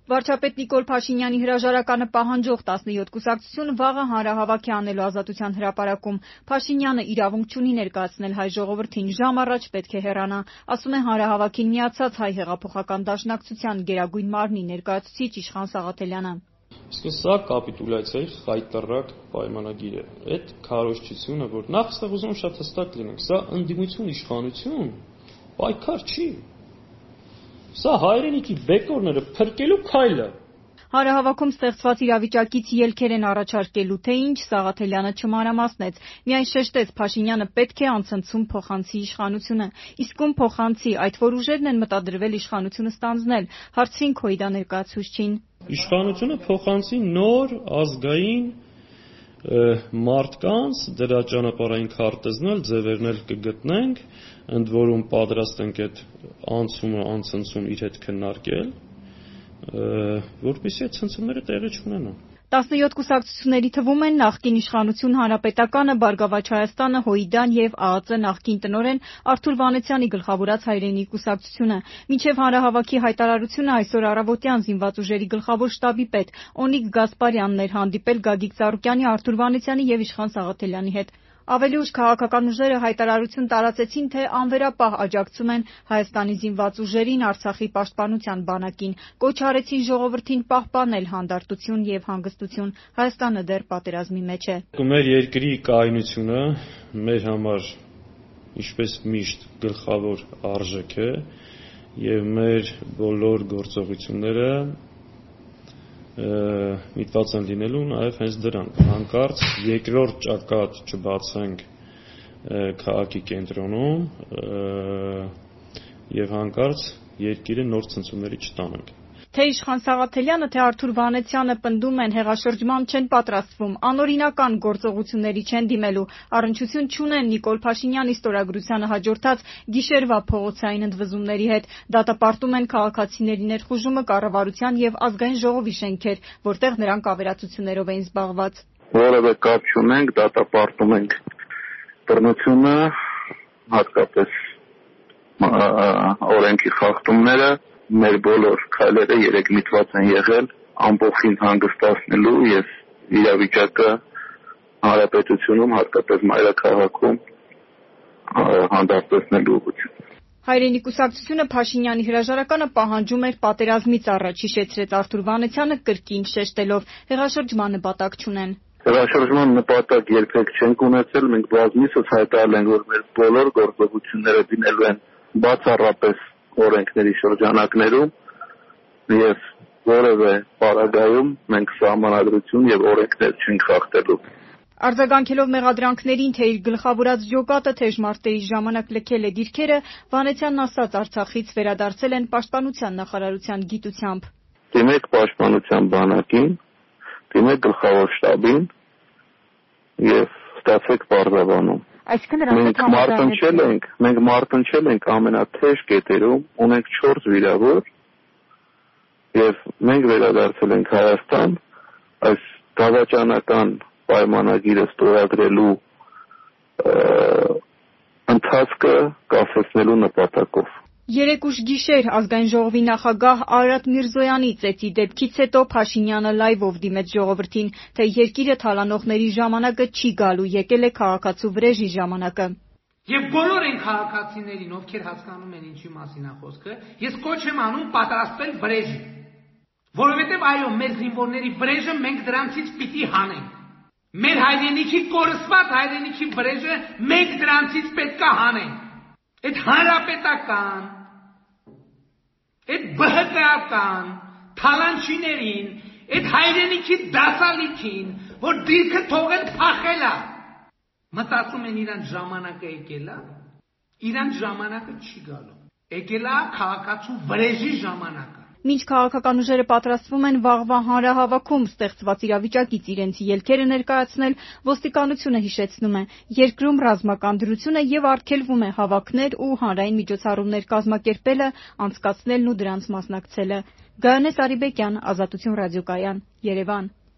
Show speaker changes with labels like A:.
A: Վարչապետ Նիկոլ Փաշինյանի հրաժարականը պահանջող 17 կուսակցություն վաղը հանրահավաք է անելու Ազատության հրապարակում։ Փաշինյանը իրավունք չունի ներկայացնել հայ ժողովրդին, ժամ առաջ պետք է հեռանա, ասում է հանրահավաքին միացած Հայ հեղափոխական դաշնակցության գերագույն մարմնի ներկայացուցիչ Իշխան Սաղաթելյանը։
B: Իսկ սա կապիտուլյացիայի խայտառակ պայմանագիր է։ Այդ քարոզչությունը, որ նախ ստեղ ուզում շատ հստակ լինենք, սա ընդդիմություն իշխանություն, պայքար չի։ Սա հայրենիքի բեկորները փրկելու քայլը։
A: Հանրահավաքում ստեղծված իրավիճակից ելքեր են առաջարկելու, թե ինչ Սաղաթելյանը չմանրամասնեց, միայն շեշտեց Փաշինյանը պետք է անցնցում փոխանցի իշխանությունը, իսկ ում փոխանցի, այդ որ ուժերն են մտադրվել իշխանությունը ստանձնել, հարցրին Քոիդա ներկայացուցչին։
B: Իշխանությունը փոխանցի նոր ազգային մարդկանց, դրա ճանապարհային քարտեզն էլ ձևերն էլ կգտնենք, ընդ որում պատրաստ ենք այդ անցնցում իր հետ քննարկել, որպեսզի այդ ցնցումները տեղի չունենան։
A: 17 կուսակցությունների թվում են նախկին իշխանություն Հանրապետականը, Բարգավաճ Հայաստանը, ՀՅԴ-ն եւ ԱԱԾ նախկին տնօրեն Արթուր Վանեցյանի գլխավորած Հայրենիք կուսակցությունը։ Մինչև հանրահավաքի հայտարարությունը այսօր առավոտյան զինված ուժերի գլխավոր շտաբի պետ Օնիկ Գասպարյանն էր հանդիպել Գագիկ Ծառուկյանի, Արթուր Վանեցյանի եւ Իշխան Սաղաթելյանի հետ։ Ավելի ուշ քաղաքական ուժերը հայտարարություն տարածեցին, թե անվերապահ աջակցում են Հայաստանի զինված ուժերին, Արցախի պաշտպանության բանակին, կոչ արեցին ժողովրդին պահպանել հանդարտություն եւ հանգստություն։ Հայաստանը դեռ պատերազմի մեջ է։
B: Մեր երկրի կայունությունը մեր համար ինչպես միշտ գլխավոր արժեք է եւ մեր բոլոր գործողությունները միտված են լինելու նաև հենց դրան։ Հանկարծ երկրորդ ճակատ չբացենք քաղաքի կենտրոնում եւ հանկարծ երկիրը նոր ցնցումների չտանենք։
A: Թե Իշխան Սաղաթելյանը, թե Արթուր Վանեցյանը պնդում են հեղաշրջման չեն պատրաստվում, անօրինական գործողությունների չեն դիմելու, առնչություն չունեն Նիկոլ Փաշինյանի ստորագրությանը հաջորդած գիշերվա փողոցային ընդվզումների հետ, դատապարտում են քաղաքացիների ներխուժումը կառավարության եւ ազգային ժողովի շենքեր, որտեղ նրանք ավերածություններով էին զբաղված։
C: Որևէ կապ չունենք, դատապարտում ենք բռնությունը, հատկապես օրենքի խախտումները։ Մեր բոլոր քայլերը երեք միտված են եղել ամբողջին հանգստացնելու եւ իրավիճակը հանրապետությունում, հատկապես մայրաքաղաքում հանդարտեցնելու ուղղությամբ։
A: Հայրենիք կուսակցությունը Փաշինյանի հրաժարականը պահանջում էր պատերազմից առաջ, հիշեցրեց Արթուր Վանեցյանը կրկին շեշտելով, հեղաշրջման նպատակ չունեն։
C: Հեղաշրջման նպատակ երբեք չենք ունեցել, մենք բազմիցս հայտարարել ենք, որ մեր բոլոր գործողությունները դինելու են բացառապես օրենքների շրջանակներում եւ որևէ պարագայում մենք սահմանադրություն եւ օրենքներ չենք խախտելու։
A: Արձագանքելով մեղադրանքներին, թե իր գլխավորած ջոկատը թեժ մարտերի ժամանակ լքել է դիրքերը, Վանեցյանն ասաց Արցախից վերադարձել են պաշտպանության նախարարության գիտությամբ։
C: Դիմեք պաշտպանության բանակին, դիմեք գլխավոր շտաբին եւ ստացեք պարզաբանում։ Մենք մարտնչել ենք ամենաթեժ կետերում, ունենք 4 վիրավոր եւ մենք վերադարձել ենք Հայաստան այս դավաճանական պայմանագիրը ստորագրելու ընթացքը կասեցնելու նպատակով։
A: Երեկ ուշ գիշեր ազգային ժողովի նախագահ Արարատ Միրզոյանի ծեծի դեպքից հետո Փաշինյանը լայվով դիմեց ժողովրդին, թե երկիրը թալանողների ժամանակը չի գալու, եկել է քաղաքացու վրեժի ժամանակը։
D: Եվ բոլոր այն քաղաքացիներին, ովքեր հասկանում են ինչի մասին է խոսքը, ես կոչ եմ անում պատրաստվել վրեժի։ Որովհետև այո, մեր զինվորների վրեժը մենք դրանցից պիտի հանենք։ Մեր հայրենիքի կորսված հայրենիքի վրեժը մենք դրանցից պետք է հանենք։ Այդ հանրապետական, այդ բհկական, թալանչիներին, այդ հայրենիքի դասալիքին, որ դիրքը թողել փախելա, մտածում են իրանց ժամանակը եկելա, իրանց ժամանակը չի գալու, եկելա քաղաքացու վրեժի ժամանակը։
A: Մինչ քաղաքական ուժերը պատրաստվում են վաղվա հանրահավաքում ստեղծված իրավիճակից իրենց ելքերը ներկայացնել, ոստիկանությունը հիշեցնում է, երկրում ռազմական դրություն է եւ արգելվում է հավաքներ ու հանրային միջոցառումներ կազմակերպելը, անցկացնելն ու դրանց մասնակցելը։ Գայանե Սարիբեկյան, Ազատություն ռադիոկայան, Երևան։